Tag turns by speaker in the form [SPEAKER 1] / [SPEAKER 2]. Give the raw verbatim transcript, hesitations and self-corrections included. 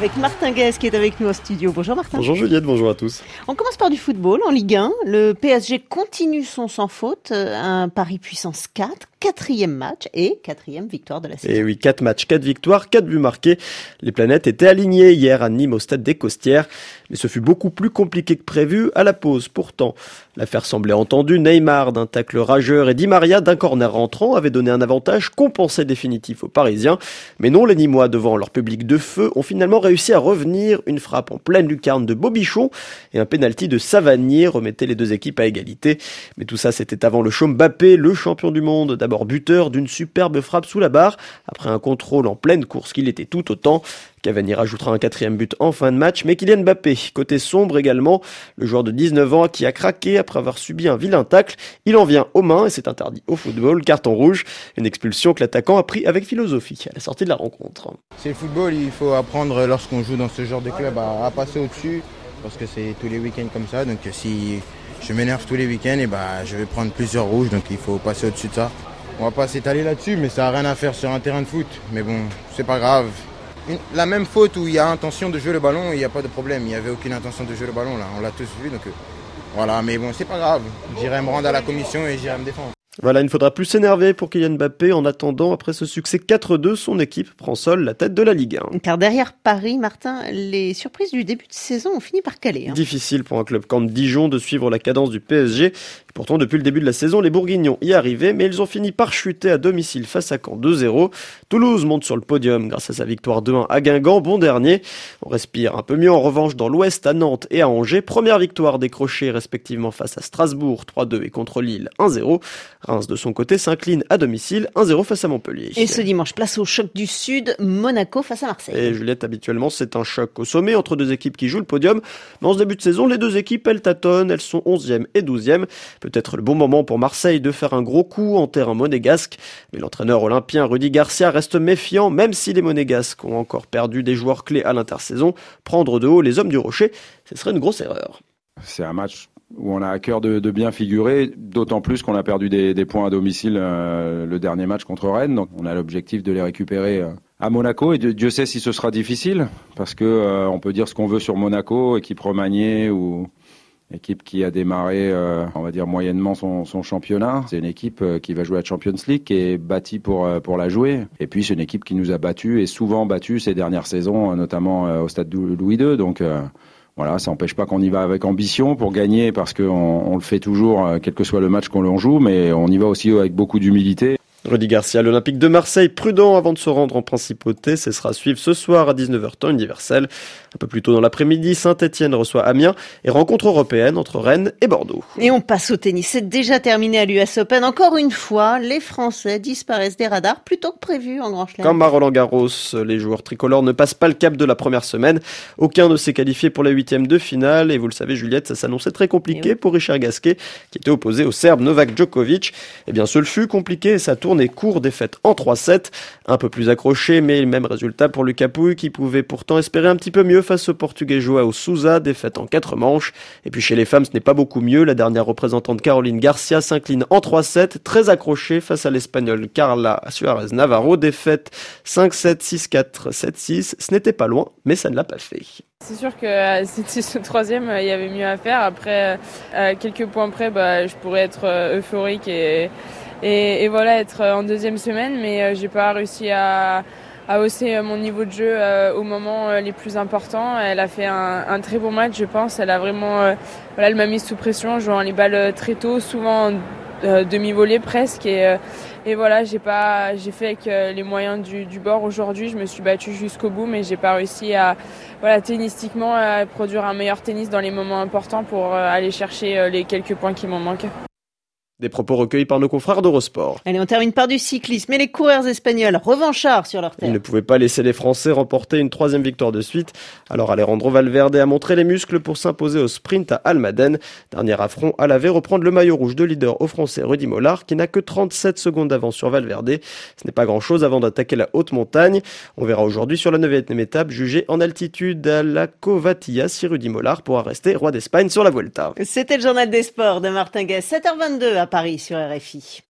[SPEAKER 1] Avec Martin Guez qui est avec nous au studio. Bonjour Martin.
[SPEAKER 2] Bonjour Juliette, bonjour à tous.
[SPEAKER 1] On commence par du football en Ligue un. Le P S G continue son sans faute. Un pari puissance quatre, quatrième match et quatrième victoire de la saison.
[SPEAKER 2] Et oui, quatre matchs, quatre victoires, quatre buts marqués. Les planètes étaient alignées hier à Nîmes au stade des Costières. Mais ce fut beaucoup plus compliqué que prévu à la pause. Pourtant, l'affaire semblait entendue. Neymar d'un tacle rageur et Di Maria d'un corner rentrant avaient donné un avantage compensé définitif aux Parisiens. Mais non, les Nîmois, devant leur public de feu, ont finalement réussi à revenir. Une frappe en pleine lucarne de Bobichon et un pénalty de Savanier remettait les deux équipes à égalité. Mais tout ça, c'était avant le show Mbappé, le champion du monde. D'abord buteur d'une superbe frappe sous la barre. Après un contrôle en pleine course qu'il était tout autant. Cavani rajoutera un quatrième but en fin de match, mais Kylian Mbappé, côté sombre également, le joueur de dix-neuf ans qui a craqué après avoir subi un vilain tacle, il en vient aux mains et c'est interdit au football, carton rouge, une expulsion que l'attaquant a pris avec philosophie à la sortie de la rencontre.
[SPEAKER 3] C'est le football, il faut apprendre lorsqu'on joue dans ce genre de club à, à passer au-dessus, parce que c'est tous les week-ends comme ça, donc si je m'énerve tous les week-ends, et bah, je vais prendre plusieurs rouges, donc il faut passer au-dessus de ça. On va pas s'étaler là-dessus, mais ça n'a rien à faire sur un terrain de foot, mais bon, c'est pas grave. Une, la même faute où il y a intention de jouer le ballon, il n'y a pas de problème. Il n'y avait aucune intention de jouer le ballon là, on l'a tous vu. Donc euh, voilà, mais bon, c'est pas grave. J'irai me rendre à la commission et j'irai me défendre.
[SPEAKER 2] Voilà, il ne faudra plus s'énerver pour Kylian Mbappé. En attendant, après ce succès quatre deux, son équipe prend seule la tête de la Ligue un.
[SPEAKER 1] Car derrière Paris, Martin, les surprises du début de saison ont fini par caler. Hein.
[SPEAKER 2] Difficile pour un club comme Dijon de suivre la cadence du P S G. Et pourtant, depuis le début de la saison, les Bourguignons y arrivaient, mais ils ont fini par chuter à domicile face à Caen deux zéro. Toulouse monte sur le podium grâce à sa victoire deux un à Guingamp, bon dernier. On respire un peu mieux en revanche dans l'Ouest à Nantes et à Angers. Première victoire décrochée respectivement face à Strasbourg trois deux et contre Lille un zéro. Reims, de son côté, s'incline à domicile un zéro face à Montpellier.
[SPEAKER 1] Et ce dimanche, place au choc du Sud, Monaco face à Marseille.
[SPEAKER 2] Et Juliette, habituellement, c'est un choc au sommet entre deux équipes qui jouent le podium. Mais en ce début de saison, les deux équipes, elles tâtonnent. Elles sont onzième et douzième. Peut-être le bon moment pour Marseille de faire un gros coup en terrain monégasque. Mais l'entraîneur olympien Rudy Garcia reste méfiant, même si les monégasques ont encore perdu des joueurs clés à l'intersaison. Prendre de haut les hommes du Rocher, ce serait une grosse erreur.
[SPEAKER 4] C'est un match où on a à cœur de, de bien figurer, d'autant plus qu'on a perdu des, des points à domicile euh, le dernier match contre Rennes. Donc on a l'objectif de les récupérer euh, à Monaco. Et Dieu sait si ce sera difficile, parce que euh, on peut dire ce qu'on veut sur Monaco, équipe remaniée ou équipe qui a démarré, euh, on va dire moyennement son, son championnat. C'est une équipe euh, qui va jouer la Champions League, qui est bâtie pour euh, pour la jouer. Et puis c'est une équipe qui nous a battus et souvent battus ces dernières saisons, notamment euh, au stade Louis deux. Donc euh, Voilà, ça n'empêche pas qu'on y va avec ambition pour gagner, parce qu'on on le fait toujours, quel que soit le match qu'on joue, mais on y va aussi avec beaucoup d'humilité.
[SPEAKER 2] Rudy Garcia, l'Olympique de Marseille, prudent avant de se rendre en Principauté. Ce sera à suivre ce soir à dix-neuf heures temps universel. Un peu plus tôt dans l'après-midi, Saint-Etienne reçoit Amiens et rencontre européenne entre Rennes et Bordeaux.
[SPEAKER 1] Et on passe au tennis. C'est déjà terminé à l'U S Open. Encore une fois, les Français disparaissent des radars plus tôt que prévu en Grand Chelem.
[SPEAKER 2] Comme à Roland-Garros, les joueurs tricolores ne passent pas le cap de la première semaine. Aucun ne s'est qualifié pour la huitième de finale. Et vous le savez, Juliette, ça s'annonçait très compliqué oui. pour Richard Gasquet, qui était opposé au Serbe Novak Djokovic. Eh bien, ce le fut compliqué et ça tourne et court, défaite en trois sept. Un peu plus accroché, mais le même résultat pour Lucas Pouille, qui pouvait pourtant espérer un petit peu mieux face au Portugais Joao Sousa, défaite en quatre manches. Et puis chez les femmes, ce n'est pas beaucoup mieux. La dernière représentante Caroline Garcia s'incline en trois sept, très accrochée face à l'Espagnole Carla Suarez Navarro, défaite cinq sept, six quatre, sept six. Ce n'était pas loin, mais ça ne l'a pas fait.
[SPEAKER 5] C'est sûr que euh, c'était ce troisième, il y avait mieux à faire. Après, euh, quelques points près, bah, je pourrais être euh, euphorique et, et, et voilà, être en deuxième semaine, mais euh, j'ai pas réussi à, à hausser mon niveau de jeu euh, au moment euh, les plus importants. Elle a fait un, un très bon match, je pense. Elle a vraiment, euh, voilà, elle m'a mise sous pression, jouant les balles très tôt, souvent euh, demi-volée presque. Et, euh, et voilà, j'ai pas, j'ai fait avec euh, les moyens du, du bord aujourd'hui. Je me suis battue jusqu'au bout, mais j'ai pas réussi à, voilà, tennistiquement, à produire un meilleur tennis dans les moments importants pour euh, aller chercher euh, les quelques points qui m'en manquent.
[SPEAKER 2] Des propos recueillis par nos confrères d'Eurosport.
[SPEAKER 1] Allez, on termine par du cyclisme. Et les coureurs espagnols, revanchards sur leur terre.
[SPEAKER 2] Ils ne pouvaient pas laisser les Français remporter une troisième victoire de suite. Alors Alejandro Valverde a montré les muscles pour s'imposer au sprint à Almaden. Dernier affront à laver, reprendre le maillot rouge de leader au Français Rudy Mollard, qui n'a que trente-sept secondes d'avance sur Valverde. Ce n'est pas grand-chose avant d'attaquer la haute montagne. On verra aujourd'hui sur la neuvième étape, jugée en altitude à la Covatilla, si Rudy Mollard pourra rester roi d'Espagne sur la Vuelta.
[SPEAKER 1] C'était le journal des sports de Martin Guez, sept heures vingt-deux à Paris sur R F I.